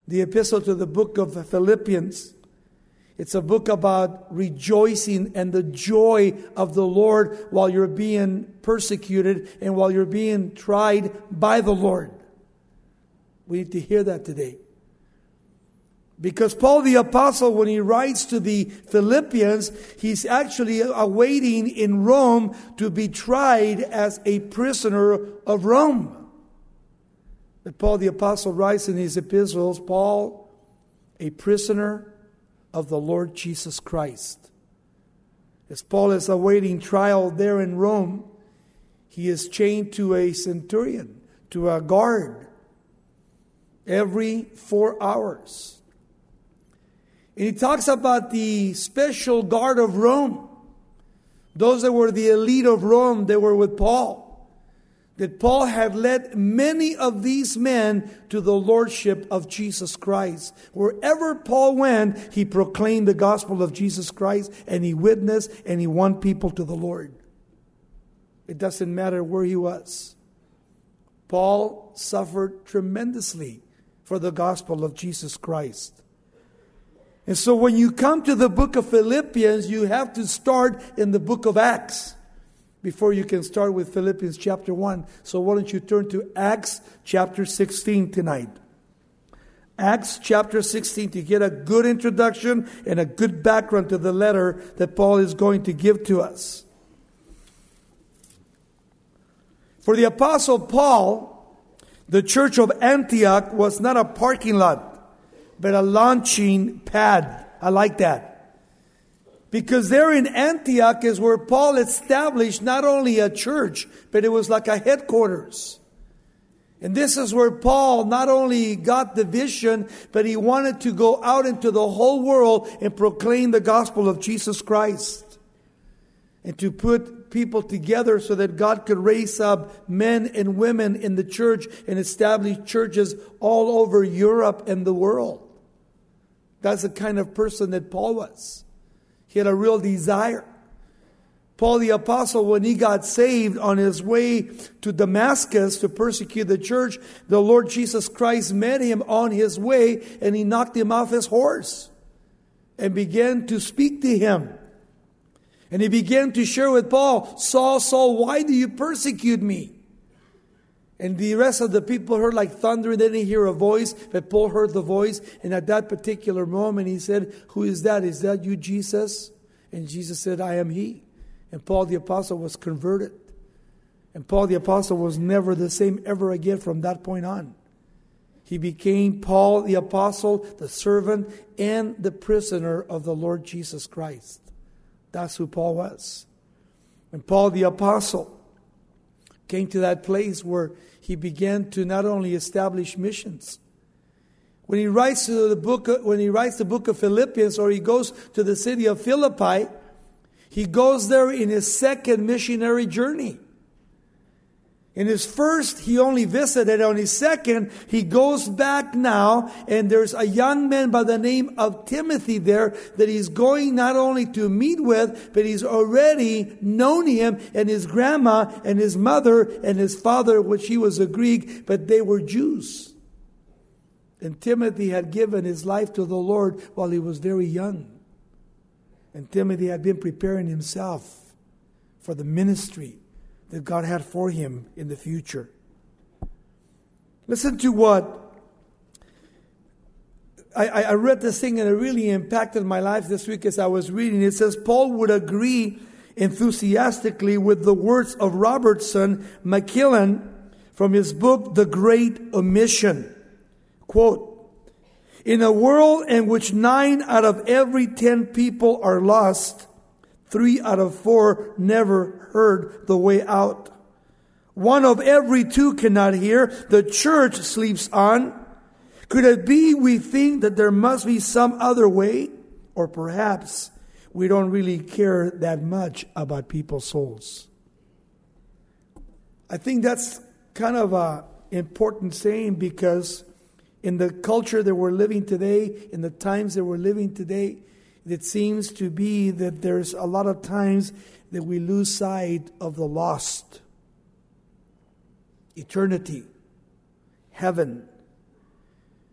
The epistle to the book of Philippians, it's a book about rejoicing and the joy of the Lord while you're being persecuted and while you're being tried by the Lord. We need to hear that today. Because Paul the Apostle, when he writes to the Philippians, he's actually awaiting in Rome to be tried as a prisoner of Rome. But Paul the Apostle writes in his epistles, Paul, a prisoner of the Lord Jesus Christ. As Paul is awaiting trial there in Rome, he is chained to a centurion, to a guard, every 4 hours. And he talks about the special guard of Rome. Those that were the elite of Rome, they were with Paul. That Paul had led many of these men to the lordship of Jesus Christ. Wherever Paul went, he proclaimed the gospel of Jesus Christ, and he witnessed and he won people to the Lord. It doesn't matter where he was. Paul suffered tremendously for the gospel of Jesus Christ. And so when you come to the book of Philippians, you have to start in the book of Acts before you can start with Philippians chapter 1. So why don't you turn to Acts chapter 16 tonight. Acts chapter 16 to get a good introduction and a good background to the letter that Paul is going to give to us. For the Apostle Paul, the church of Antioch was not a parking lot, but a launching pad. I like that. Because there in Antioch is where Paul established not only a church, but it was like a headquarters. And this is where Paul not only got the vision, but he wanted to go out into the whole world and proclaim the gospel of Jesus Christ. And to put people together so that God could raise up men and women in the church and establish churches all over Europe and the world. That's the kind of person that Paul was. He had a real desire. Paul the Apostle, when he got saved on his way to Damascus to persecute the church, the Lord Jesus Christ met him on his way and he knocked him off his horse and began to speak to him. And he began to share with Paul, Saul, Saul, why do you persecute me? And the rest of the people heard like thunder. They didn't hear a voice, but Paul heard the voice. And at that particular moment, he said, who is that? Is that you, Jesus? And Jesus said, I am he. And Paul the Apostle was converted. And Paul the Apostle was never the same ever again from that point on. He became Paul the Apostle, the servant, and the prisoner of the Lord Jesus Christ. That's who Paul was. And Paul the Apostle came to that place where he began to not only establish missions. When he writes the book of Philippians, or he goes to the city of Philippi, he goes there in his second missionary journey. In his first, he only visited. On his second, he goes back now, and there's a young man by the name of Timothy there that he's going not only to meet with, but he's already known him, and his grandma and his mother and his father, which he was a Greek, but they were Jews. And Timothy had given his life to the Lord while he was very young. And Timothy had been preparing himself for the ministry that God had for him in the future. Listen to what I read this thing, and it really impacted my life this week as I was reading. It says, Paul would agree enthusiastically with the words of Robertson McQuillan from his book, The Great Omission. Quote, in a world in which 9 out of every 10 people are lost, 3 out of 4 never heard the way out. 1 of every 2 cannot hear. The church sleeps on. Could it be we think that there must be some other way? Or perhaps we don't really care that much about people's souls. I think that's kind of an important saying, because in the culture that we're living today, in the times that we're living today, it seems to be that there's a lot of times that we lose sight of the lost. Eternity. Heaven.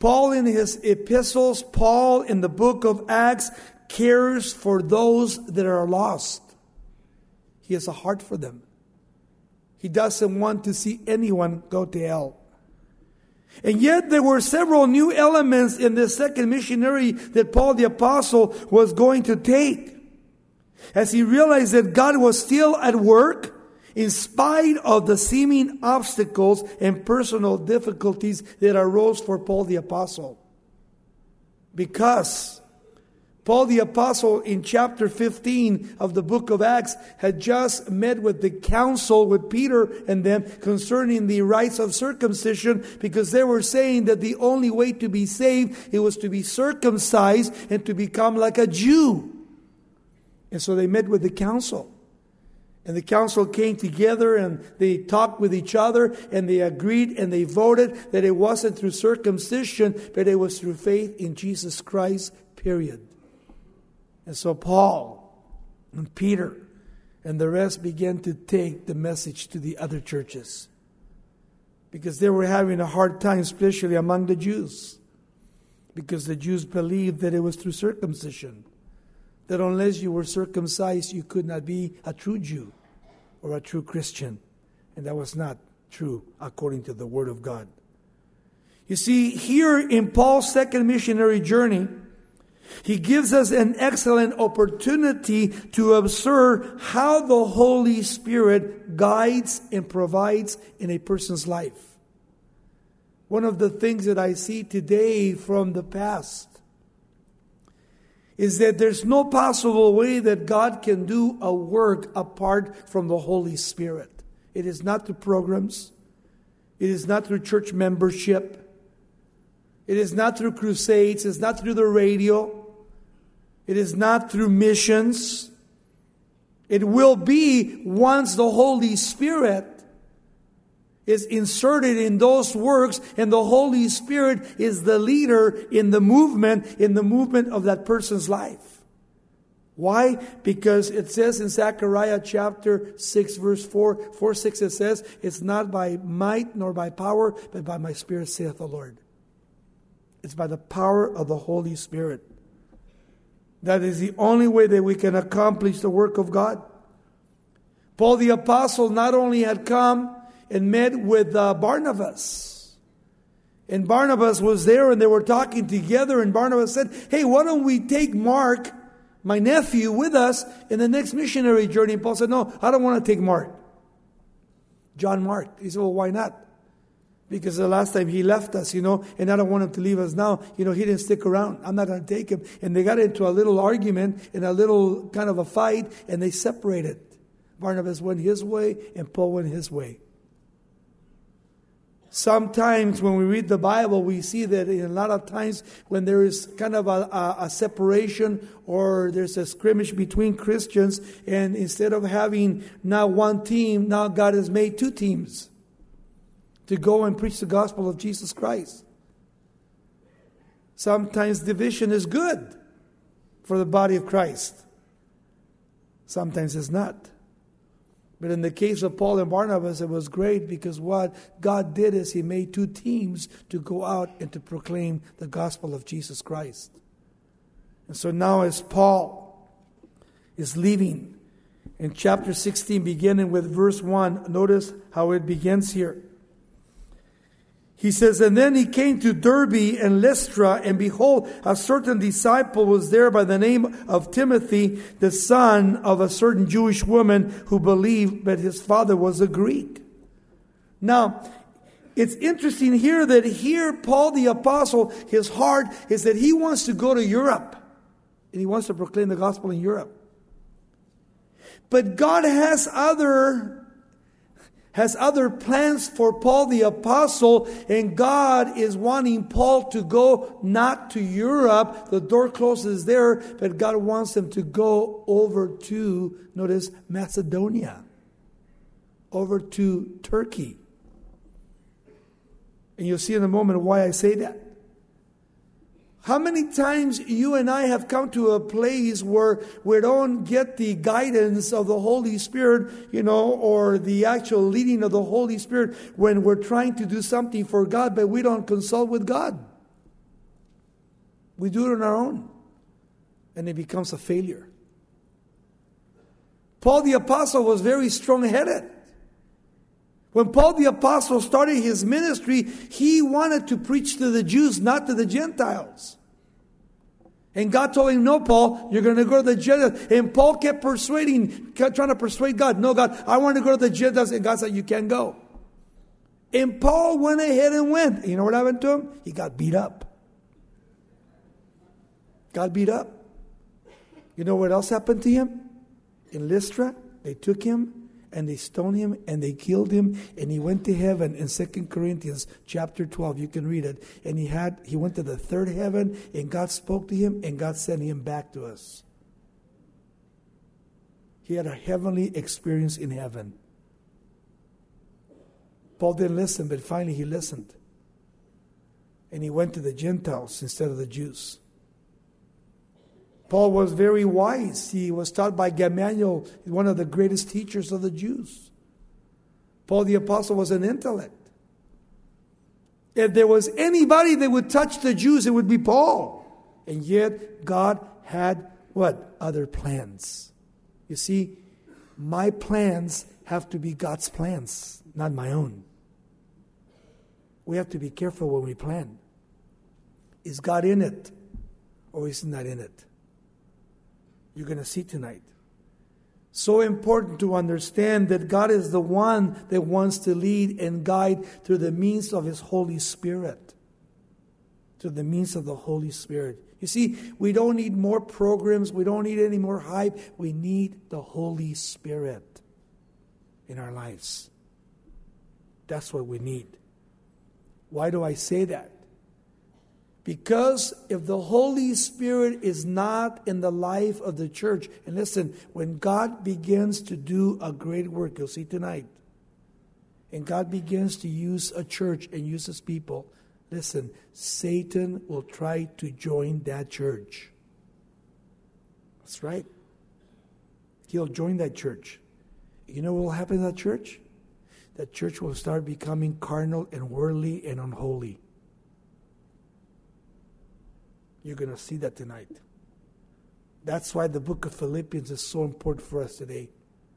Paul in his epistles, Paul in the book of Acts cares for those that are lost. He has a heart for them. He doesn't want to see anyone go to hell. And yet there were several new elements in this second missionary that Paul the Apostle was going to take. As he realized that God was still at work, in spite of the seeming obstacles and personal difficulties that arose for Paul the Apostle. Because Paul the Apostle in chapter 15 of the book of Acts had just met with the council with Peter and them concerning the rites of circumcision, because they were saying that the only way to be saved, it was to be circumcised and to become like a Jew. And so they met with the council. And the council came together and they talked with each other and they agreed and they voted that it wasn't through circumcision, but it was through faith in Jesus Christ, period. And so Paul and Peter and the rest began to take the message to the other churches, because they were having a hard time, especially among the Jews, because the Jews believed that it was through circumcision, that unless you were circumcised, you could not be a true Jew or a true Christian. And that was not true according to the Word of God. You see, here in Paul's second missionary journey, he gives us an excellent opportunity to observe how the Holy Spirit guides and provides in a person's life. One of the things that I see today from the past is that there's no possible way that God can do a work apart from the Holy Spirit. It is not through programs. It is not through church membership. It is not through crusades. It's not through the radio. It is not through missions. It will be once the Holy Spirit is inserted in those works, and the Holy Spirit is the leader in the movement of that person's life. Why? Because it says in Zechariah chapter 6 verse 4:6, it says, it's not by might nor by power, but by my Spirit, saith the Lord. It's by the power of the Holy Spirit. That is the only way that we can accomplish the work of God. Paul the Apostle not only had come and met with Barnabas. And Barnabas was there and they were talking together, and Barnabas said, hey, why don't we take Mark, my nephew, with us in the next missionary journey? And Paul said, no, I don't want to take Mark. John Mark. He said, well, why not? Because the last time he left us, and I don't want him to leave us now. He didn't stick around. I'm not going to take him. And they got into a little argument and a little kind of a fight, and they separated. Barnabas went his way and Paul went his way. Sometimes when we read the Bible, we see that in a lot of times when there is kind of a separation or there's a scrimmage between Christians, and instead of having now one team, now God has made two teams to go and preach the gospel of Jesus Christ. Sometimes division is good for the body of Christ. Sometimes it's not. But in the case of Paul and Barnabas, it was great, because what God did is He made two teams to go out and to proclaim the gospel of Jesus Christ. And so now as Paul is leaving, in chapter 16, beginning with verse 1, notice how it begins here. He says, and then he came to Derbe and Lystra, and behold, a certain disciple was there by the name of Timothy, the son of a certain Jewish woman who believed, but his father was a Greek. Now, it's interesting here that Paul the Apostle, his heart is that he wants to go to Europe, and he wants to proclaim the gospel in Europe. But God has other plans for Paul the Apostle, and God is wanting Paul to go not to Europe. The door closes there, but God wants him to go over to, notice, Macedonia, over to Turkey. And you'll see in a moment why I say that. How many times you and I have come to a place where we don't get the guidance of the Holy Spirit, or the actual leading of the Holy Spirit when we're trying to do something for God, but we don't consult with God. We do it on our own. And it becomes a failure. Paul the Apostle was very strong-headed. When Paul the Apostle started his ministry, he wanted to preach to the Jews, not to the Gentiles. And God told him, no, Paul, you're going to go to the Gentiles. And Paul kept trying to persuade God. No, God, I want to go to the Gentiles. And God said, you can't go. And Paul went ahead and went. And you know what happened to him? He got beat up. Got beat up. You know what else happened to him? In Lystra, they took him and they stoned him and they killed him, and he went to heaven in 2 Corinthians chapter 12. You can read it. And he went to the third heaven, and God spoke to him, and God sent him back to us. He had a heavenly experience in heaven. Paul didn't listen, but finally he listened. And he went to the Gentiles instead of the Jews. Paul was very wise. He was taught by Gamaliel, one of the greatest teachers of the Jews. Paul the Apostle was an intellect. If there was anybody that would touch the Jews, it would be Paul. And yet, God had what? Other plans. You see, my plans have to be God's plans, not my own. We have to be careful when we plan. Is God in it, or is He not in it? You're going to see tonight. So important to understand that God is the one that wants to lead and guide through the means of His Holy Spirit. Through the means of the Holy Spirit. You see, we don't need more programs. We don't need any more hype. We need the Holy Spirit in our lives. That's what we need. Why do I say that? Because if the Holy Spirit is not in the life of the church, and listen, when God begins to do a great work, you'll see tonight, and God begins to use a church and use His people, listen, Satan will try to join that church. That's right. He'll join that church. You know what will happen to that church? That church will start becoming carnal and worldly and unholy. You're going to see that tonight. That's why the book of Philippians is so important for us today.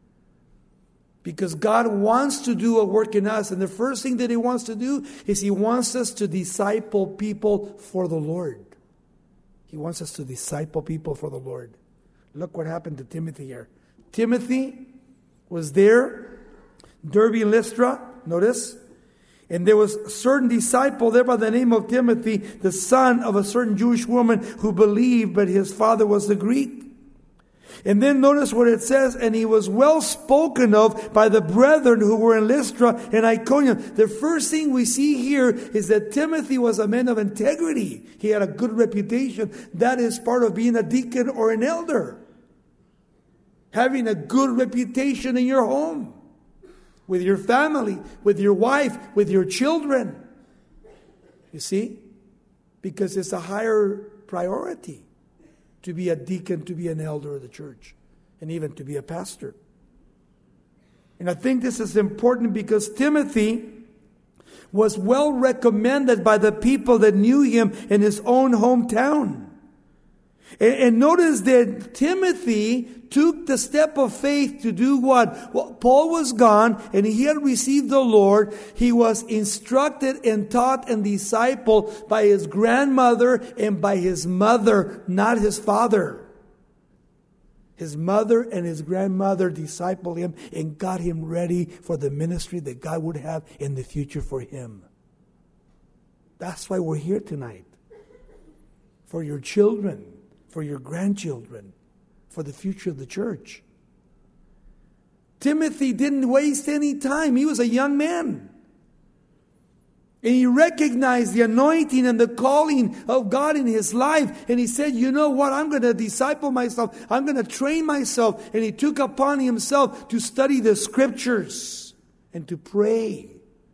Because God wants to do a work in us. And the first thing that He wants to do is He wants us to disciple people for the Lord. He wants us to disciple people for the Lord. Look what happened to Timothy here. Timothy was there, Derbe, Lystra, notice. And there was a certain disciple there by the name of Timothy, the son of a certain Jewish woman who believed, but his father was a Greek. And then notice what it says, and he was well spoken of by the brethren who were in Lystra and Iconium. The first thing we see here is that Timothy was a man of integrity. He had a good reputation. That is part of being a deacon or an elder. Having a good reputation in your home. With your family, with your wife, with your children. You see? Because it's a higher priority to be a deacon, to be an elder of the church, and even to be a pastor. And I think this is important because Timothy was well recommended by the people that knew him in his own hometown. And notice that Timothy took the step of faith to do what? Well, Paul was gone and he had received the Lord. He was instructed and taught and discipled by his grandmother and by his mother, not his father. His mother and his grandmother discipled him and got him ready for the ministry that God would have in the future for him. That's why we're here tonight. For your children. For your grandchildren, for the future of the church. Timothy didn't waste any time. He was a young man. And he recognized the anointing and the calling of God in his life. And he said, you know what? I'm going to disciple myself. I'm going to train myself. And he took upon himself to study the scriptures and to pray.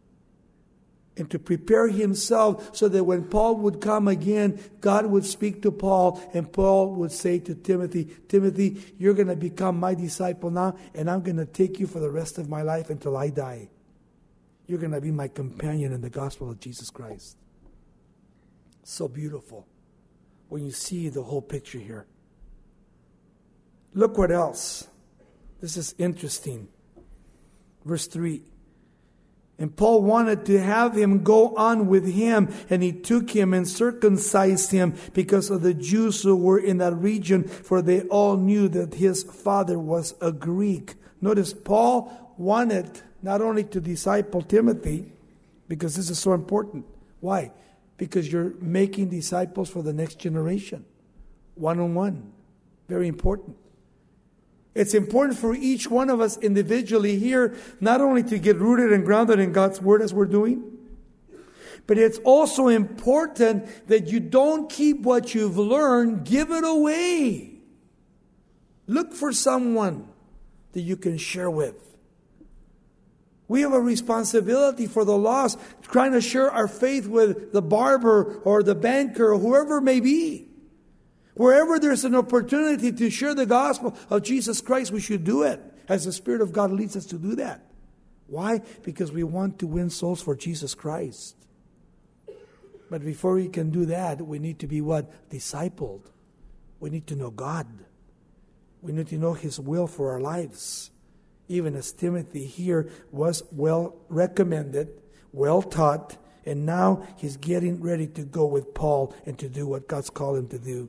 And to prepare himself so that when Paul would come again, God would speak to Paul and Paul would say to Timothy, Timothy, you're going to become my disciple now and I'm going to take you for the rest of my life until I die. You're going to be my companion in the gospel of Jesus Christ. So beautiful. when you see the whole picture here. Look what else. This is interesting. Verse 3. And Paul wanted to have him go on with him, and he took him and circumcised him because of the Jews who were in that region, for they all knew that his father was a Greek. Notice Paul wanted not only to disciple Timothy, because this is so important. Why? Because you're making disciples for the next generation. One-on-one. Very important. It's important for each one of us individually here, not only to get rooted and grounded in God's Word as we're doing, but it's also important that you don't keep what you've learned, give it away. Look for someone that you can share with. We have a responsibility for the lost, trying to share our faith with the barber or the banker or whoever it may be. Wherever there's an opportunity to share the gospel of Jesus Christ, we should do it, as the Spirit of God leads us to do that. Why? Because we want to win souls for Jesus Christ. But before we can do that, we need to be what? Discipled. We need to know God. We need to know His will for our lives. Even as Timothy here was well recommended, well taught, and now he's getting ready to go with Paul and to do what God's called him to do.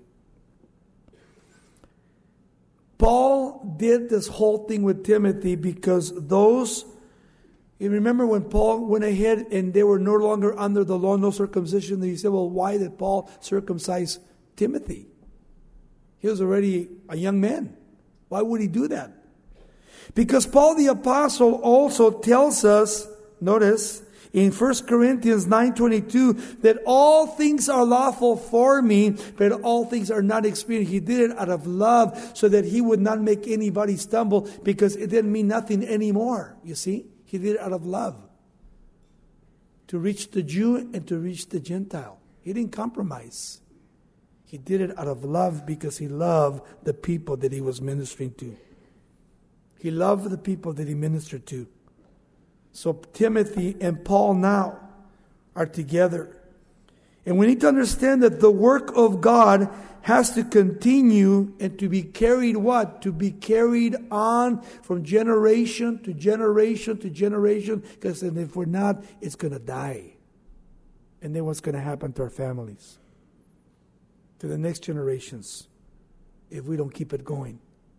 Paul did this whole thing with Timothy because you remember when Paul went ahead and they were no longer under the law, no circumcision, and he said, well, why did Paul circumcise Timothy? He was already a young man. Why would he do that? Because Paul the Apostle also tells us, notice, in 1 Corinthians 9:22, that all things are lawful for me, but all things are not expedient. He did it out of love so that he would not make anybody stumble, because it didn't mean nothing anymore. You see? He did it out of love. To reach the Jew and to reach the Gentile. He didn't compromise. He did it out of love because he loved the people that he was ministering to. He loved the people that he ministered to. So Timothy and Paul now are together. And we need to understand that the work of God has to continue and to be carried what? To be carried on from generation to generation to generation. Because if we're not, it's going to die. And then what's going to happen to our families? To the next generations, if we don't keep it going.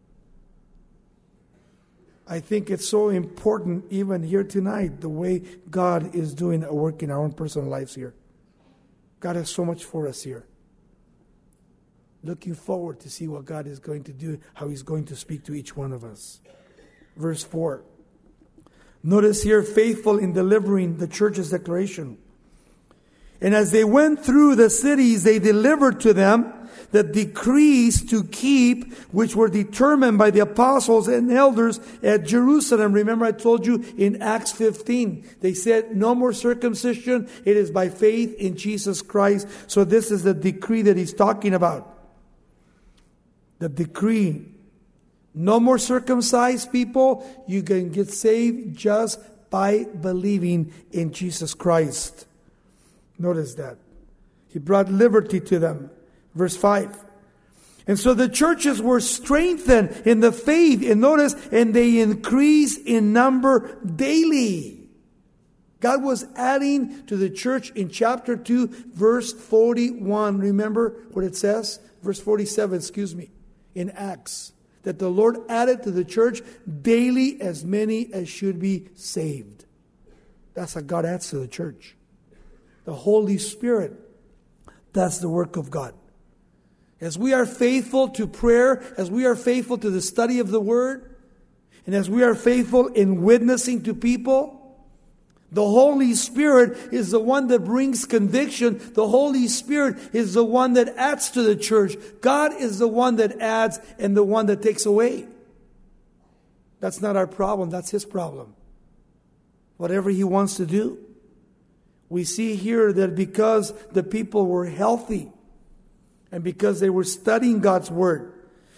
I think it's so important even here tonight, the way God is doing a work in our own personal lives here. God has so much for us here. Looking forward to see what God is going to do, how He's going to speak to each one of us. Verse 4. Notice here, faithful in delivering the church's declaration. And as they went through the cities, they delivered to them the decrees to keep, which were determined by the apostles and elders at Jerusalem. Remember I told you in Acts 15, they said no more circumcision. It is by faith in Jesus Christ. So this is the decree that he's talking about. The decree. No more circumcised people. You can get saved just by believing in Jesus Christ. Notice that. He brought liberty to them. Verse 5. And so the churches were strengthened in the faith. And notice, and they increased in number daily. God was adding to the church in chapter 2, verse 41. Remember what it says? Verse 47, in Acts. That the Lord added to the church daily as many as should be saved. That's what God adds to the church. The Holy Spirit. That's the work of God. As we are faithful to prayer, as we are faithful to the study of the Word, and as we are faithful in witnessing to people, the Holy Spirit is the one that brings conviction. The Holy Spirit is the one that adds to the church. God is the one that adds and the one that takes away. That's not our problem. That's His problem. Whatever He wants to do. We see here that because the people were healthy and because they were studying God's Word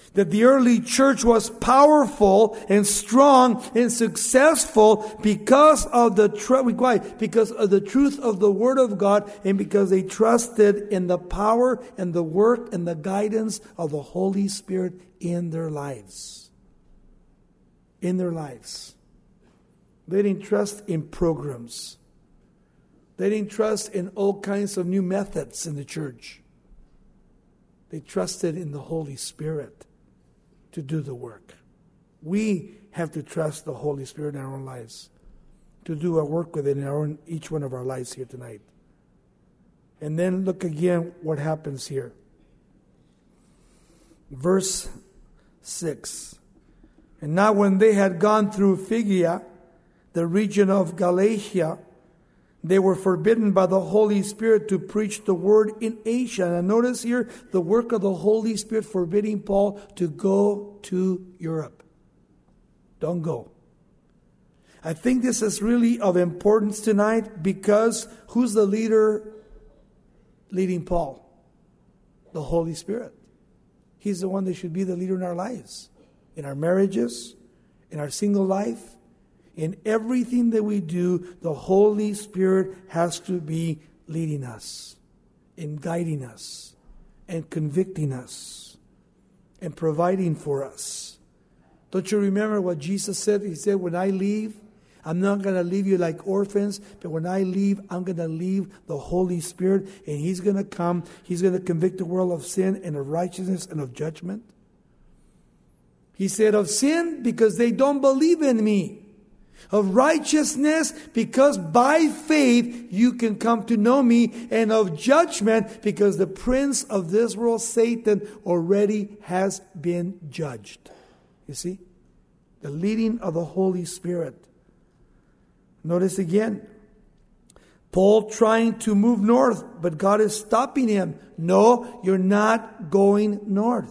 that the early church was powerful and strong and successful because of the truth of the Word of God, and because they trusted in the power and the work and the guidance of the Holy Spirit in their lives. In their lives. They didn't trust in programs. They didn't trust in all kinds of new methods in the church. They trusted in the Holy Spirit to do the work. We have to trust the Holy Spirit in our own lives to do our work within each one of our lives here tonight. And then look again what happens here. Verse 6. And now when they had gone through Phrygia, the region of Galatia, they were forbidden by the Holy Spirit to preach the word in Asia. And notice here the work of the Holy Spirit forbidding Paul to go to Europe. Don't go. I think this is really of importance tonight, because who's the leader leading Paul? The Holy Spirit. He's the one that should be the leader in our lives, in our marriages, in our single life. In everything that we do, the Holy Spirit has to be leading us, and guiding us, and convicting us, and providing for us. Don't you remember what Jesus said? He said, when I leave, I'm not going to leave you like orphans, but when I leave, I'm going to leave the Holy Spirit, and He's going to come. He's going to convict the world of sin and of righteousness and of judgment. He said of sin, because they don't believe in me. Of righteousness, because by faith you can come to know me. And of judgment, because the prince of this world, Satan, already has been judged. You see? The leading of the Holy Spirit. Notice again. Paul trying to move north, but God is stopping him. No, you're not going north.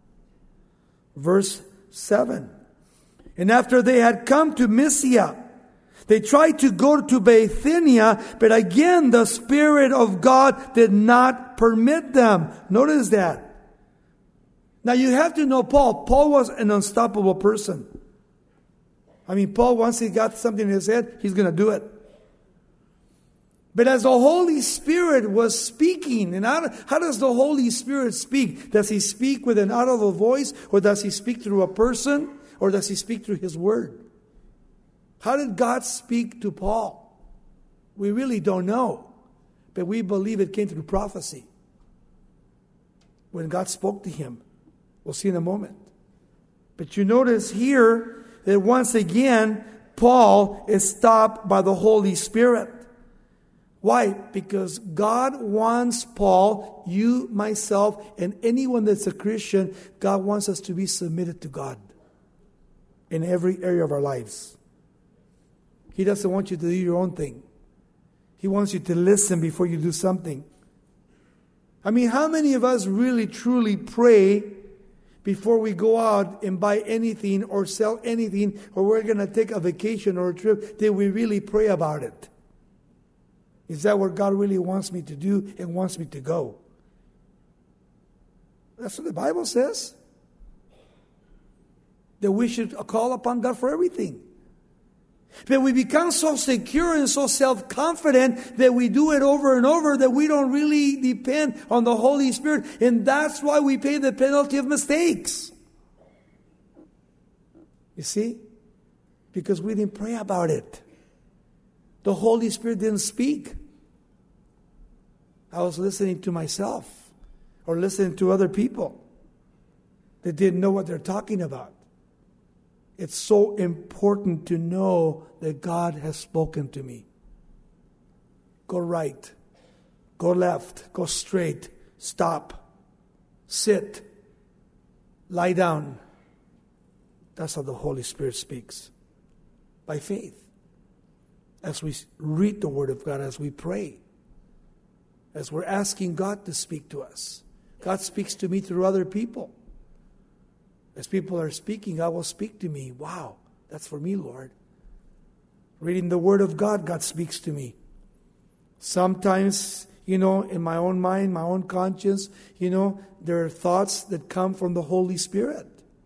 Verse 7. And after they had come to Mysia, they tried to go to Bithynia, but again the Spirit of God did not permit them. Notice that. Now you have to know Paul. Paul was an unstoppable person. I mean, Paul, once he got something in his head, he's going to do it. But as the Holy Spirit was speaking, and how does the Holy Spirit speak? Does He speak with an audible voice, or does He speak through a person? Or does He speak through His Word? How did God speak to Paul? We really don't know. But we believe it came through prophecy. When God spoke to him. We'll see in a moment. But you notice here that once again, Paul is stopped by the Holy Spirit. Why? Because God wants Paul, you, myself, and anyone that's a Christian, God wants us to be submitted to God. In every area of our lives. He doesn't want you to do your own thing. He wants you to listen before you do something. I mean, how many of us really truly pray before we go out and buy anything or sell anything, or we're going to take a vacation or a trip? Did we really pray about it? Is that what God really wants me to do and wants me to go? That's what the Bible says. That we should call upon God for everything. But we become so secure and so self-confident that we do it over and over that we don't really depend on the Holy Spirit. And that's why we pay the penalty of mistakes. You see? Because we didn't pray about it. The Holy Spirit didn't speak. I was listening to myself or listening to other people that didn't know what they're talking about. It's so important to know that God has spoken to me. Go right. Go left. Go straight. Stop. Sit. Lie down. That's how the Holy Spirit speaks. By faith. As we read the Word of God, as we pray. As we're asking God to speak to us. God speaks to me through other people. As people are speaking, God will speak to me. Wow, that's for me, Lord. Reading the Word of God, God speaks to me. Sometimes in my own mind, my own conscience. There are thoughts that come from the Holy Spirit.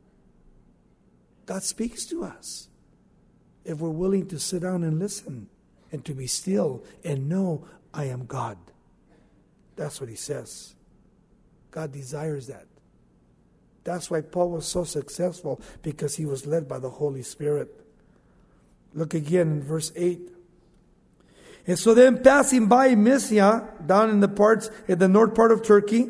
God speaks to us if we're willing to sit down and listen and to be still and know I am God. That's what he says. God desires that. That's why Paul was so successful, because he was led by the Holy Spirit. Look again in verse 8. And so then, passing by Mysia, down in the north part of Turkey,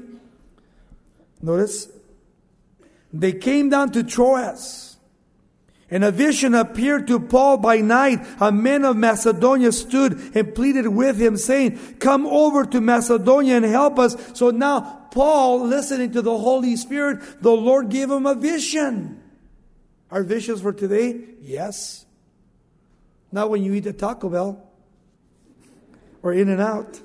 notice, they came down to Troas. And a vision appeared to Paul by night. A man of Macedonia stood and pleaded with him, saying, come over to Macedonia and help us. So now Paul, listening to the Holy Spirit, the Lord gave him a vision. Our visions for today? Yes. Not when you eat at Taco Bell or In-N-Out.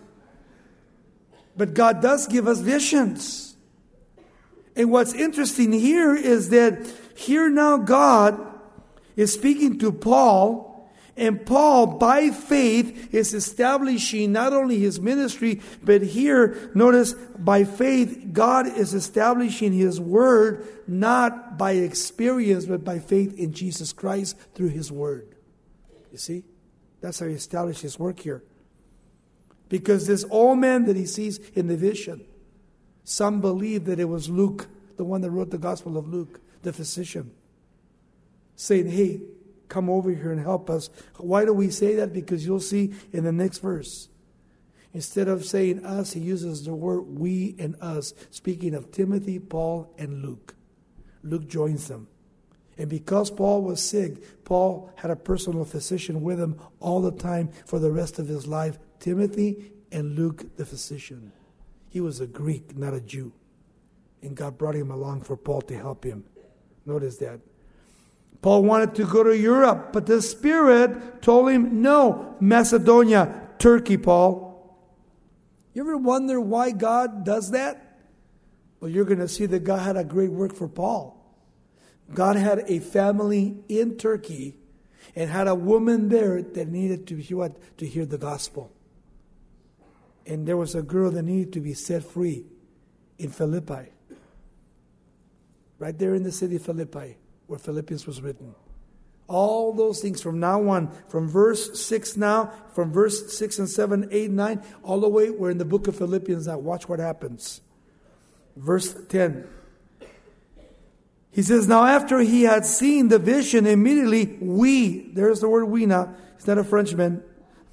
But God does give us visions. And what's interesting here is that here now God is speaking to Paul, and Paul, by faith, is establishing not only his ministry, but here, notice, by faith, God is establishing his word, not by experience, but by faith in Jesus Christ through his word. You see? That's how he established his work here. Because this old man that he sees in the vision, some believe that it was Luke, the one that wrote the Gospel of Luke, the physician, saying, hey, come over here and help us. Why do we say that? Because you'll see in the next verse. Instead of saying us, he uses the word we and us, speaking of Timothy, Paul, and Luke. Luke joins them. And because Paul was sick, Paul had a personal physician with him all the time for the rest of his life. Timothy and Luke, the physician. He was a Greek, not a Jew. And God brought him along for Paul to help him. Notice that. Paul wanted to go to Europe, but the Spirit told him, no, Macedonia, Turkey, Paul. You ever wonder why God does that? Well, you're going to see that God had a great work for Paul. God had a family in Turkey and had a woman there that needed to hear the gospel. And there was a girl that needed to be set free in Philippi. Right there in the city of Philippi, where Philippians was written. All those things from now on, from verse 6 now, from verse 6 and 7, 8, 9, all the way, we're in the book of Philippians now. Watch what happens. Verse 10. He says, now after he had seen the vision, immediately there's the word we now, he's not a Frenchman,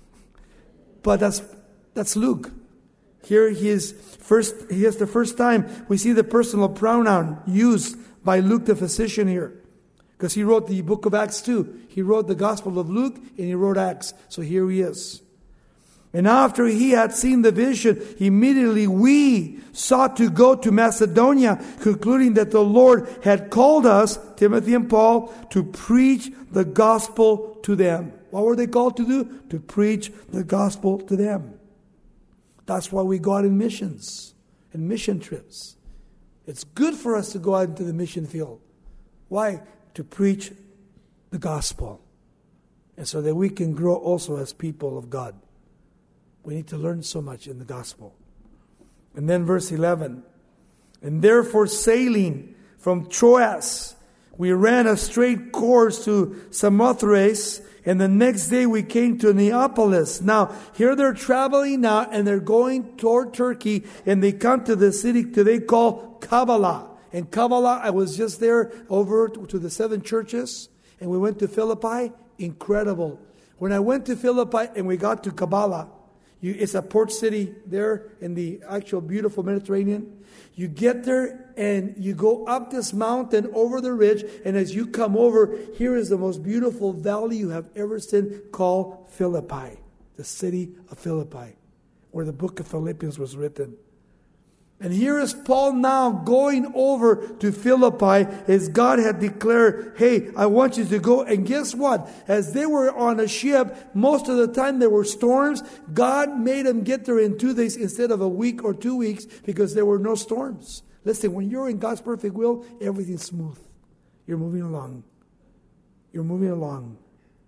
but that's Luke. Here he has the first time we see the personal pronoun used by Luke the physician here. Because he wrote the book of Acts too. He wrote the Gospel of Luke and he wrote Acts. So here he is. And after he had seen the vision, immediately we sought to go to Macedonia, concluding that the Lord had called us, Timothy and Paul, to preach the gospel to them. What were they called to do? To preach the gospel to them. That's why we go out in missions and mission trips. It's good for us to go out into the mission field. Why? To preach the gospel. And so that we can grow also as people of God. We need to learn so much in the gospel. And then verse 11. And therefore sailing from Troas, we ran a straight course to Samothrace, and the next day we came to Neapolis. Now, here they're traveling now, and they're going toward Turkey, and they come to the city they call Kabbalah. And Kabbalah, I was just there over to the 7 churches, and we went to Philippi. Incredible. When I went to Philippi and we got to Kabbalah, it's a port city there in the actual beautiful Mediterranean. You get there and you go up this mountain over the ridge, and as you come over, here is the most beautiful valley you have ever seen, called Philippi, the city of Philippi, where the book of Philippians was written. And here is Paul now going over to Philippi as God had declared, hey, I want you to go. And guess what? As they were on a ship, most of the time there were storms. God made them get there in 2 days instead of a week or 2 weeks because there were no storms. Listen, when you're in God's perfect will, everything's smooth. You're moving along. You're moving along.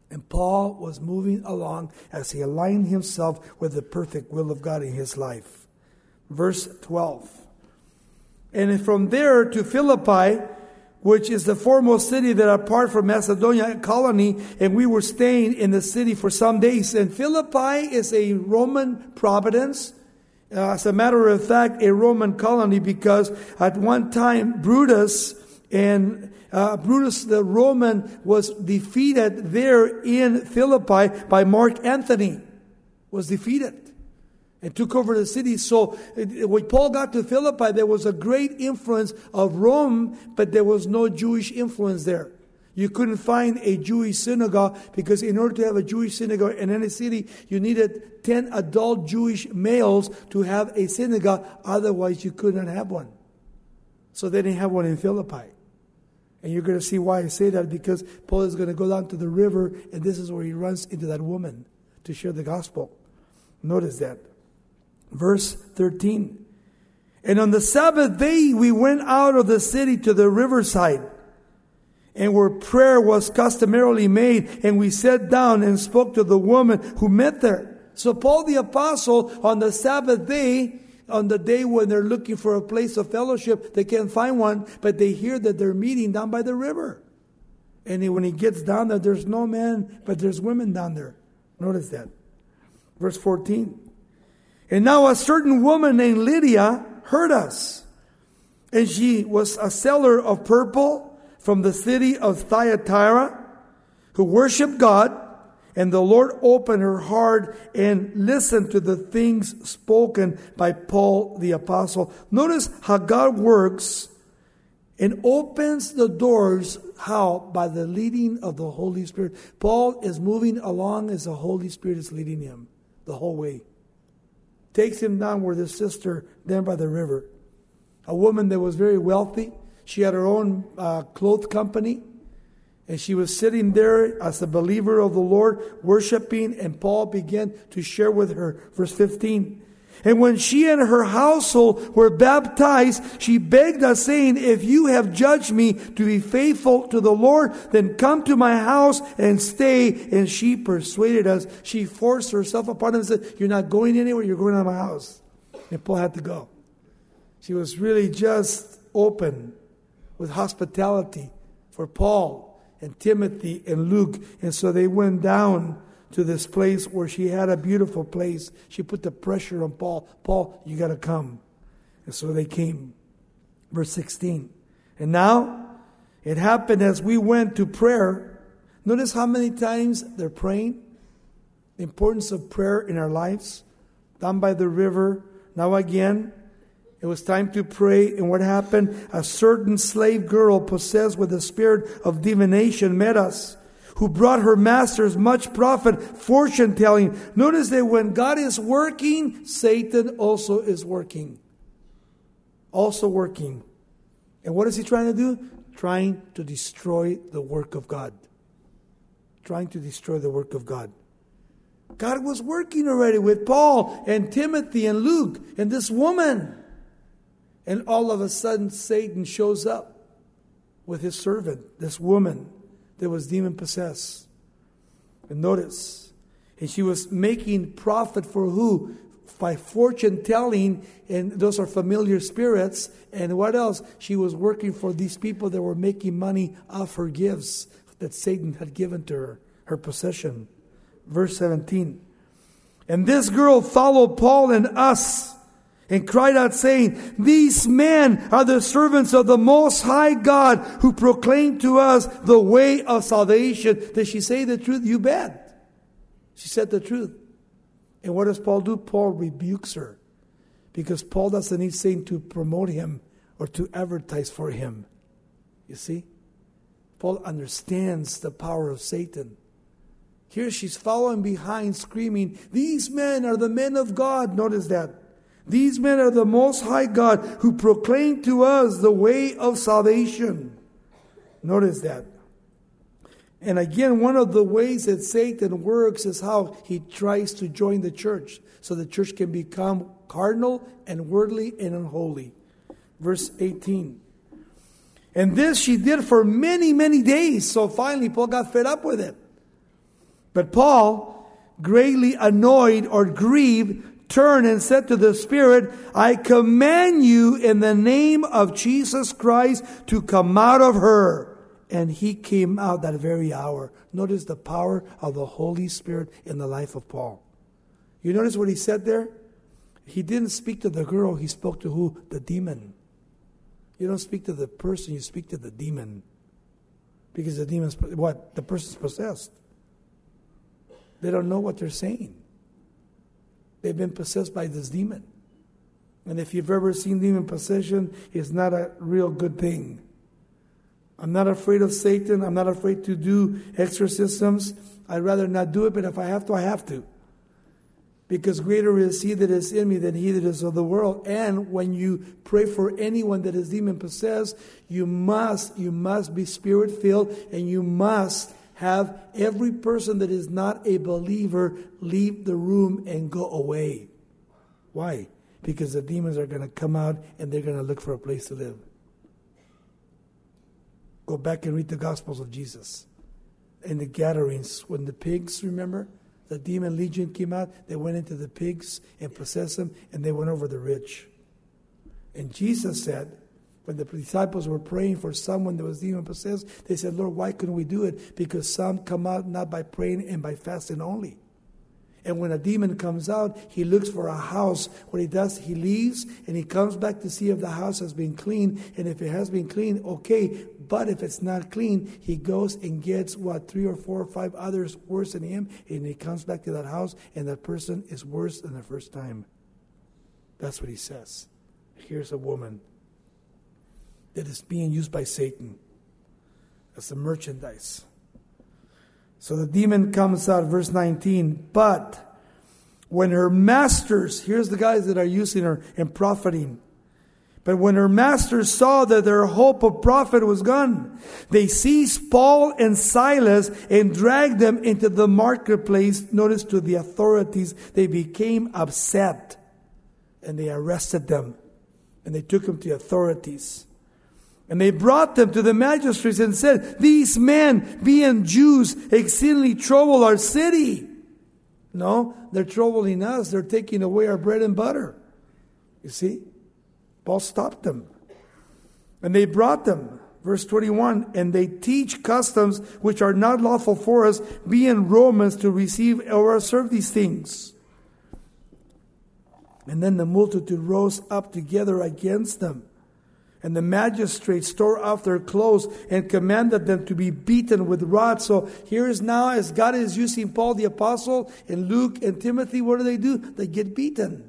And Paul was moving along as he aligned himself with the perfect will of God in his life. Verse 12. And from there to Philippi, which is the foremost city that apart from Macedonia, a colony, and we were staying in the city for some days. And Philippi is a Roman province. As a matter of fact, a Roman colony, because at one time Brutus the Roman was defeated there in Philippi by Mark Antony, was defeated and took over the city. So when Paul got to Philippi, there was a great influence of Rome, but there was no Jewish influence there. You couldn't find a Jewish synagogue, because in order to have a Jewish synagogue in any city, you needed 10 adult Jewish males to have a synagogue. Otherwise, you could not have one. So they didn't have one in Philippi. And you're going to see why I say that, because Paul is going to go down to the river, and this is where he runs into that woman to share the gospel. Notice that. Verse 13. And on the Sabbath day, we went out of the city to the riverside, and where prayer was customarily made, and we sat down and spoke to the woman who met there. So Paul the apostle, on the Sabbath day, on the day when they're looking for a place of fellowship, they can't find one, but they hear that they're meeting down by the river. And when he gets down there, there's no man, but there's women down there. Notice that. Verse 14. And now a certain woman named Lydia heard us, and she was a seller of purple from the city of Thyatira, who worshiped God. And the Lord opened her heart and listened to the things spoken by Paul the apostle. Notice how God works and opens the doors. How? By the leading of the Holy Spirit. Paul is moving along as the Holy Spirit is leading him the whole way. Takes him down where the sister, down by the river. A woman that was very wealthy. She had her own cloth company. And she was sitting there as a believer of the Lord, worshiping, and Paul began to share with her. Verse 15. And when she and her household were baptized, she begged us, saying, if you have judged me to be faithful to the Lord, then come to my house and stay. And she persuaded us. She forced herself upon him and said, you're not going anywhere, you're going to my house. And Paul had to go. She was really just open with hospitality for Paul and Timothy and Luke. And so they went down to this place where she had a beautiful place. She put the pressure on Paul. Paul, you got to come. And so they came. Verse 16. And now it happened as we went to prayer. Notice how many times they're praying. The importance of prayer in our lives. Down by the river. Now again, it was time to pray, and what happened? A certain slave girl possessed with the spirit of divination met us, who brought her masters much profit, fortune telling. Notice that when God is working, Satan also is working. Also working. And what is he trying to do? Trying to destroy the work of God. Trying to destroy the work of God. God was working already with Paul and Timothy and Luke and this woman. And all of a sudden, Satan shows up with his servant, this woman that was demon-possessed. And notice, and she was making profit for who? By fortune-telling, and those are familiar spirits. And what else? She was working for these people that were making money off her gifts that Satan had given to her possession. Verse 17. And this girl followed Paul and us, and cried out, saying, these men are the servants of the Most High God, who proclaim to us the way of salvation. Did she say the truth? You bet. She said the truth. And what does Paul do? Paul rebukes her. Because Paul doesn't need Satan to promote him or to advertise for him. You see? Paul understands the power of Satan. Here she's following behind, screaming, these men are the men of God. Notice that. These men are the Most High God, who proclaim to us the way of salvation. Notice that. And again, one of the ways that Satan works is how he tries to join the church, so the church can become carnal and worldly and unholy. Verse 18. And this she did for many, many days. So finally, Paul got fed up with it. But Paul, greatly annoyed or grieved, turned and said to the Spirit, I command you in the name of Jesus Christ to come out of her. And he came out that very hour. Notice the power of the Holy Spirit in the life of Paul. You notice what he said there? He didn't speak to the girl, he spoke to who? The demon. You don't speak to the person, you speak to the demon. Because the demon's, what? The person's possessed. They don't know what they're saying. They've been possessed by this demon. And if you've ever seen demon possession, it's not a real good thing. I'm not afraid of Satan. I'm not afraid to do exorcisms. I'd rather not do it, but if I have to, I have to. Because greater is he that is in me than he that is of the world. And when you pray for anyone that is demon possessed, you must be spirit filled, and you must have every person that is not a believer leave the room and go away. Why? Because the demons are going to come out and they're going to look for a place to live. Go back and read the Gospels of Jesus. In the gatherings, when the pigs, remember? The demon legion came out, they went into the pigs and possessed them, and they went over the rich. And Jesus said, when the disciples were praying for someone that was demon possessed, they said, Lord, why couldn't we do it? Because some come out not by praying and by fasting only. And when a demon comes out, he looks for a house. What he does, he leaves and he comes back to see if the house has been clean. And if it has been clean, okay. But if it's not clean, he goes and gets 3 or 4 or 5 others worse than him. And he comes back to that house and that person is worse than the first time. That's what he says. Here's a woman that is being used by Satan as a merchandise. So the demon comes out, verse 19. But when her masters, here's the guys that are using her and profiting. But when her masters saw that their hope of profit was gone, they seized Paul and Silas and dragged them into the marketplace. Notice, to the authorities. They became upset and they arrested them and they took them to the authorities. And they brought them to the magistrates and said, these men, being Jews, exceedingly trouble our city. No, they're troubling us. They're taking away our bread and butter. You see? Paul stopped them. And they brought them. Verse 21, and they teach customs which are not lawful for us, being Romans, to receive or serve these things. And then the multitude rose up together against them. And the magistrates tore off their clothes and commanded them to be beaten with rods. So here is now, as God is using Paul the apostle and Luke and Timothy, what do? They get beaten.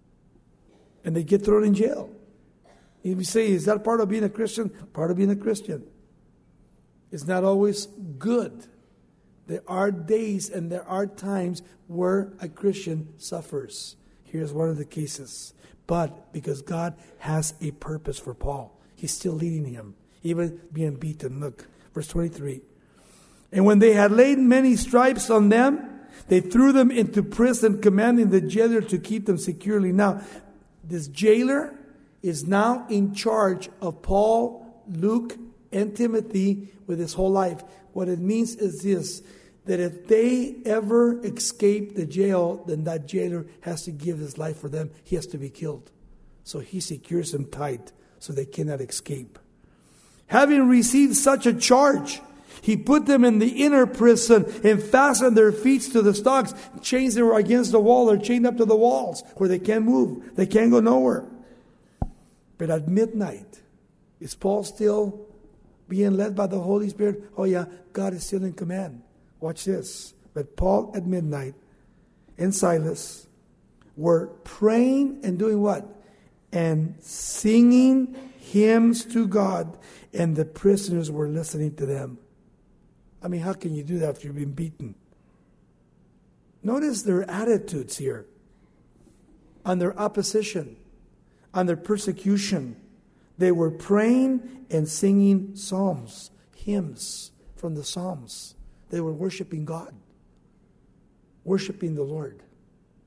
And they get thrown in jail. You say, is that part of being a Christian? Part of being a Christian. It's not always good. There are days and there are times where a Christian suffers. Here's one of the cases. But because God has a purpose for Paul, he's still leading him, even being beaten. Look, verse 23. And when they had laid many stripes on them, they threw them into prison, commanding the jailer to keep them securely. Now, this jailer is now in charge of Paul, Luke, and Timothy with his whole life. What it means is this, that if they ever escape the jail, then that jailer has to give his life for them. He has to be killed. So he secures them tight so they cannot escape. Having received such a charge, he put them in the inner prison and fastened their feet to the stocks. Chains that were against the wall, they're chained up to the walls where they can't move. They can't go nowhere. But at midnight, is Paul still being led by the Holy Spirit? Oh yeah, God is still in command. Watch this. But Paul at midnight and Silas were praying and doing what? And singing hymns to God. And the prisoners were listening to them. I mean, how can you do that after you've been beaten? Notice their attitudes here. On their opposition. On their persecution. They were praying and singing psalms. Hymns from the Psalms. They were worshiping God, worshiping the Lord.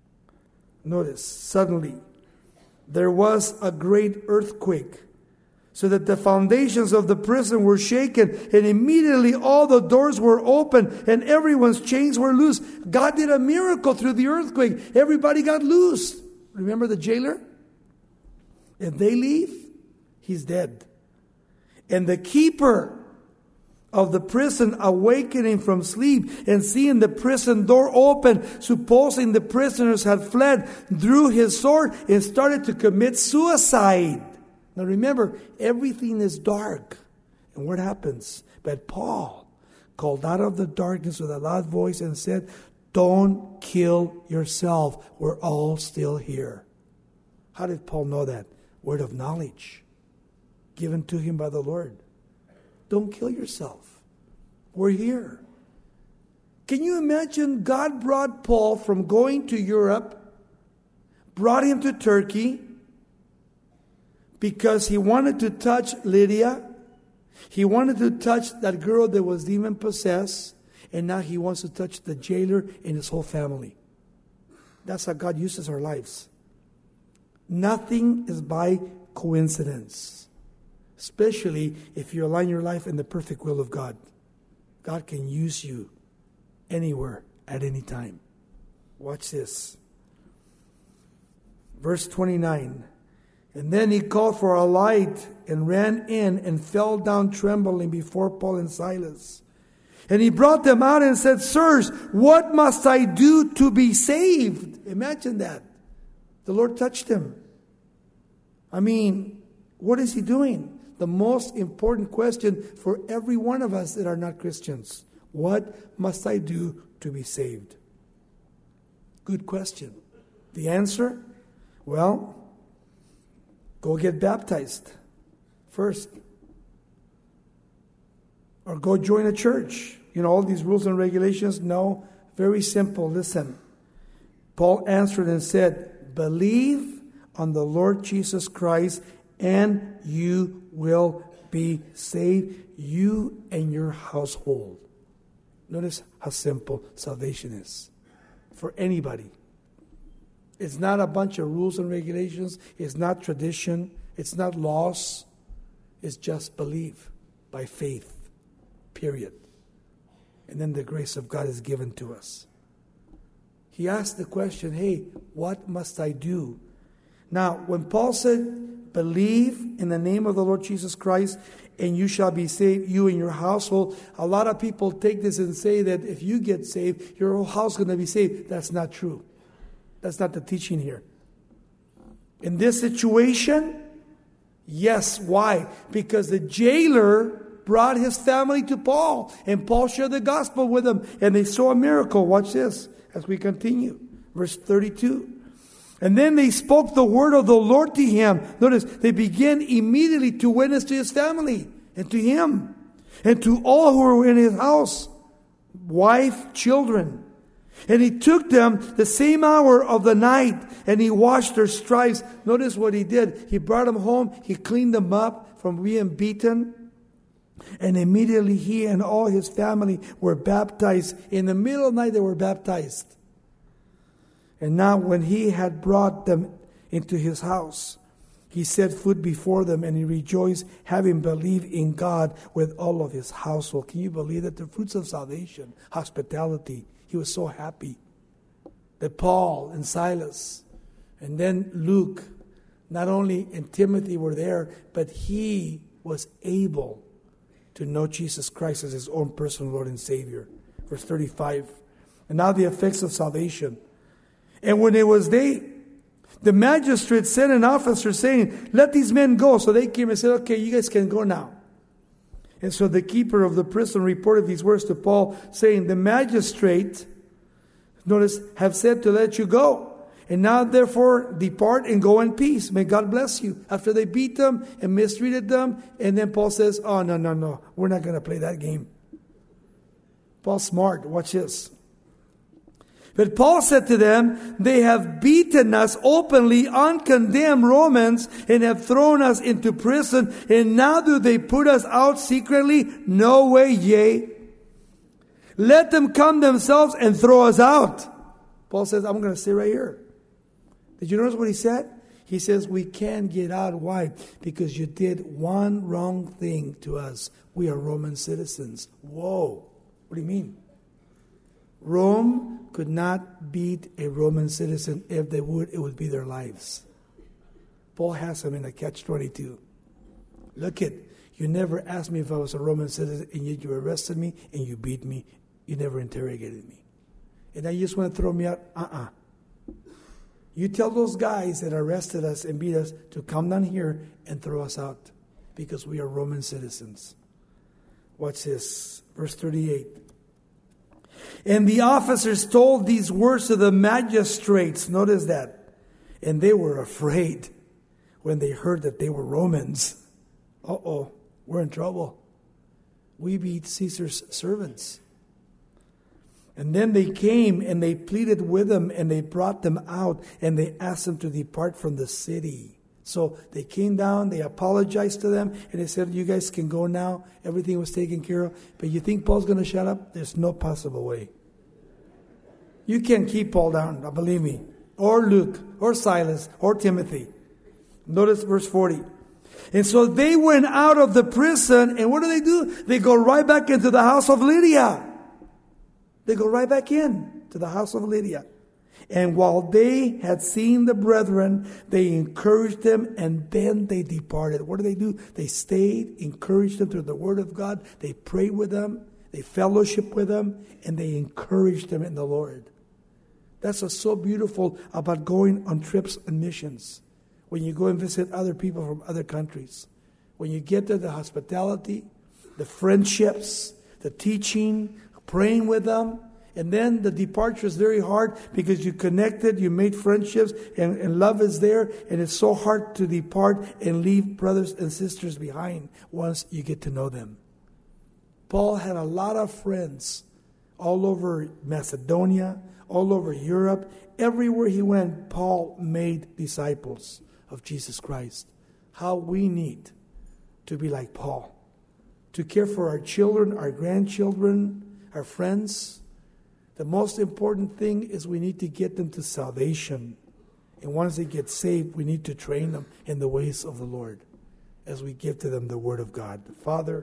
Notice, suddenly, there was a great earthquake, so that the foundations of the prison were shaken, and immediately all the doors were open and everyone's chains were loose. God did a miracle through the earthquake. Everybody got loose. Remember the jailer? If they leave, he's dead. And the keeper of the prison, awakening from sleep and seeing the prison door open, supposing the prisoners had fled, drew his sword and started to commit suicide. Now remember, everything is dark. And what happens? But Paul called out of the darkness with a loud voice and said, "Don't kill yourself. We're all still here." How did Paul know that? Word of knowledge given to him by the Lord. Don't kill yourself. We're here. Can you imagine God brought Paul from going to Europe, brought him to Turkey because he wanted to touch Lydia. He wanted to touch that girl that was demon possessed. And now he wants to touch the jailer and his whole family. That's how God uses our lives. Nothing is by coincidence. Especially if you align your life in the perfect will of God. God can use you anywhere, at any time. Watch this. Verse 29. And then he called for a light and ran in and fell down trembling before Paul and Silas. And he brought them out and said, "Sirs, what must I do to be saved?" Imagine that. The Lord touched him. I mean, what is he doing? The most important question for every one of us that are not Christians. What must I do to be saved? Good question. The answer? Well, go get baptized first. Or go join a church. You know, all these rules and regulations? No. Very simple. Listen. Paul answered and said, "Believe on the Lord Jesus Christ and you will be saved, you and your household." Notice how simple salvation is for anybody. It's not a bunch of rules and regulations. It's not tradition. It's not laws. It's just believe by faith. Period. And then the grace of God is given to us. He asked the question, hey, what must I do? Now, when Paul said, "Believe in the name of the Lord Jesus Christ, and you shall be saved, you and your household," a lot of people take this and say that if you get saved, your whole house is going to be saved. That's not true. That's not the teaching here. In this situation, yes. Why? Because the jailer brought his family to Paul, and Paul shared the gospel with them, and they saw a miracle. Watch this as we continue. Verse 32. And then they spoke the word of the Lord to him. Notice, they began immediately to witness to his family and to him and to all who were in his house, wife, children. And he took them the same hour of the night, and he washed their stripes. Notice what he did. He brought them home. He cleaned them up from being beaten. And immediately he and all his family were baptized. In the middle of the night, they were baptized. And now when he had brought them into his house, he set food before them, and he rejoiced, having believed in God with all of his household. Can you believe that? The fruits of salvation, hospitality. He was so happy that Paul and Silas and then Luke, not only and Timothy were there, but he was able to know Jesus Christ as his own personal Lord and Savior. Verse 35. And now the effects of salvation. And when it was day, the magistrate sent an officer saying, "Let these men go." So they came and said, "Okay, you guys can go now." And so the keeper of the prison reported these words to Paul, saying, "The magistrate, notice, have said to let you go. And now therefore depart and go in peace. May God bless you." After they beat them and mistreated them. And then Paul says, "Oh, no. We're not going to play that game." Paul's smart. Watch this. But Paul said to them, "They have beaten us openly, uncondemned Romans, and have thrown us into prison. And now do they put us out secretly? No way, yea. Let them come themselves and throw us out." Paul says, "I'm going to stay right here." Did you notice what he said? He says we can't get out. Why? Because you did one wrong thing to us. We are Roman citizens. Whoa. What do you mean? Rome could not beat a Roman citizen. If they would, it would be their lives. Paul has them in a catch-22. Look it. You never asked me if I was a Roman citizen, and yet you arrested me and you beat me. You never interrogated me. And now you just want to throw me out? You tell those guys that arrested us and beat us to come down here and throw us out because we are Roman citizens. Watch this. Verse 38. And the officers told these words to the magistrates. Notice that. And they were afraid when they heard that they were Romans. Uh-oh, we're in trouble. We beat Caesar's servants. And then they came and they pleaded with them and they brought them out and they asked them to depart from the city. So they came down, they apologized to them, and they said, you guys can go now. Everything was taken care of. But you think Paul's going to shut up? There's no possible way. You can't keep Paul down, believe me. Or Luke, or Silas, or Timothy. Notice verse 40. And so they went out of the prison, and what do? They go right back into the house of Lydia. They go right back in to the house of Lydia. And while they had seen the brethren, they encouraged them, and then they departed. What do? They stayed, encouraged them through the word of God. They prayed with them, they fellowshiped with them, and they encouraged them in the Lord. That's what's so beautiful about going on trips and missions. When you go and visit other people from other countries. When you get there, the hospitality, the friendships, the teaching, praying with them. And then the departure is very hard because you connected, you made friendships, and love is there. And it's so hard to depart and leave brothers and sisters behind once you get to know them. Paul had a lot of friends all over Macedonia, all over Europe. Everywhere he went, Paul made disciples of Jesus Christ. How we need to be like Paul. To care for our children, our grandchildren, our friends. The most important thing is we need to get them to salvation. And once they get saved, we need to train them in the ways of the Lord as we give to them the Word of God. Father,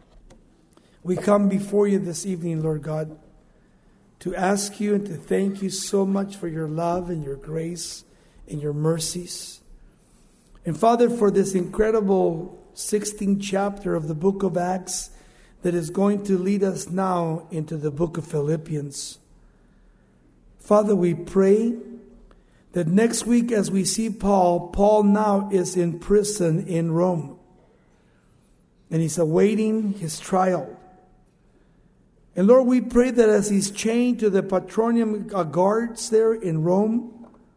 we come before you this evening, Lord God, to ask you and to thank you so much for your love and your grace and your mercies. And Father, for this incredible 16th chapter of the book of Acts that is going to lead us now into the book of Philippians. Father, we pray that next week as we see Paul now is in prison in Rome. And he's awaiting his trial. And Lord, we pray that as he's chained to the Patronium guards there in Rome,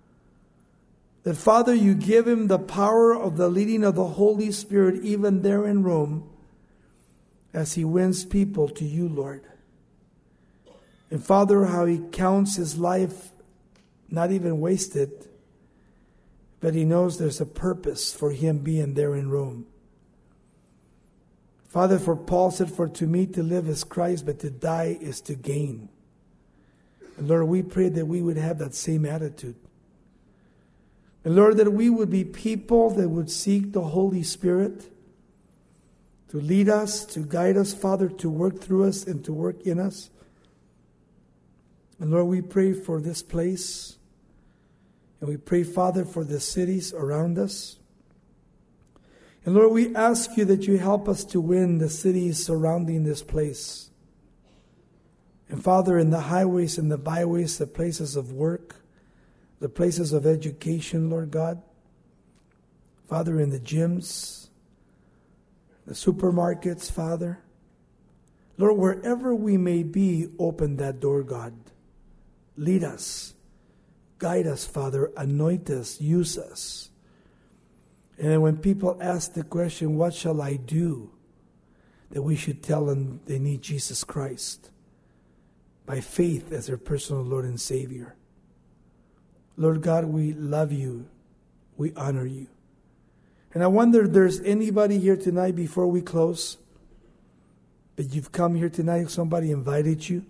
that Father, you give him the power of the leading of the Holy Spirit even there in Rome as he wins people to you, Lord. And Father, how he counts his life not even wasted, but he knows there's a purpose for him being there in Rome. Father, for Paul said, for to me to live is Christ, but to die is to gain. And Lord, we pray that we would have that same attitude. And Lord, that we would be people that would seek the Holy Spirit to lead us, to guide us, Father, to work through us and to work in us. And Lord, we pray for this place. And we pray, Father, for the cities around us. And Lord, we ask you that you help us to win the cities surrounding this place. And Father, in the highways and the byways, the places of work, the places of education, Lord God. Father, in the gyms, the supermarkets, Father. Lord, wherever we may be, open that door, God. Lead us. Guide us, Father. Anoint us. Use us. And then when people ask the question, what shall I do? That we should tell them they need Jesus Christ by faith as their personal Lord and Savior. Lord God, we love you. We honor you. And I wonder if there's anybody here tonight before we close, that you've come here tonight, somebody invited you.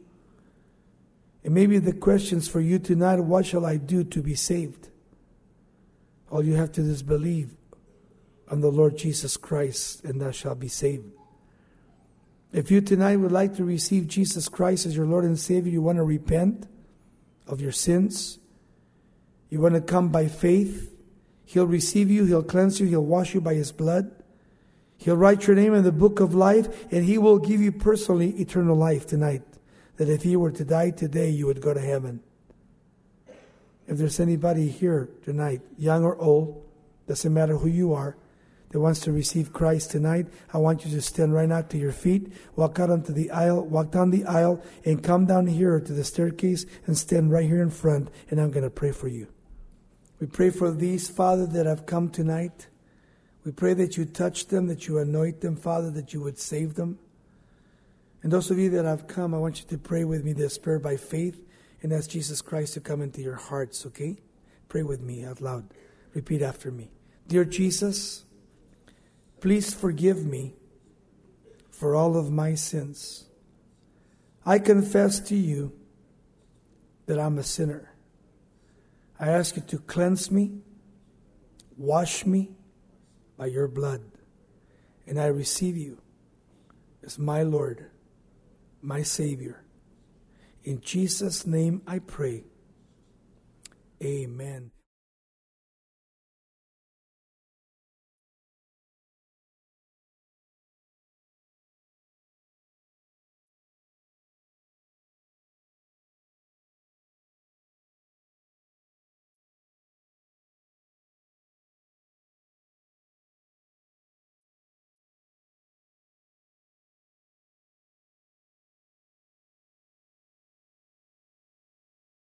And maybe the question's for you tonight, what shall I do to be saved? All you have to do is believe on the Lord Jesus Christ, and thou shalt be saved. If you tonight would like to receive Jesus Christ as your Lord and Savior, you want to repent of your sins, you want to come by faith, He'll receive you, He'll cleanse you, He'll wash you by His blood. He'll write your name in the book of life, and He will give you personally eternal life tonight. That if you were to die today, you would go to heaven. If there's anybody here tonight, young or old, doesn't matter who you are, that wants to receive Christ tonight, I want you to stand right now to your feet, walk out onto the aisle, walk down the aisle, and come down here to the staircase and stand right here in front, and I'm going to pray for you. We pray for these, Father, that have come tonight. We pray that you touch them, that you anoint them, Father, that you would save them. And those of you that have come, I want you to pray with me this prayer by faith and ask Jesus Christ to come into your hearts, okay? Pray with me out loud. Repeat after me. Dear Jesus, please forgive me for all of my sins. I confess to you that I'm a sinner. I ask you to cleanse me, wash me by your blood, and I receive you as my Lord, my Savior. In Jesus' name I pray. Amen.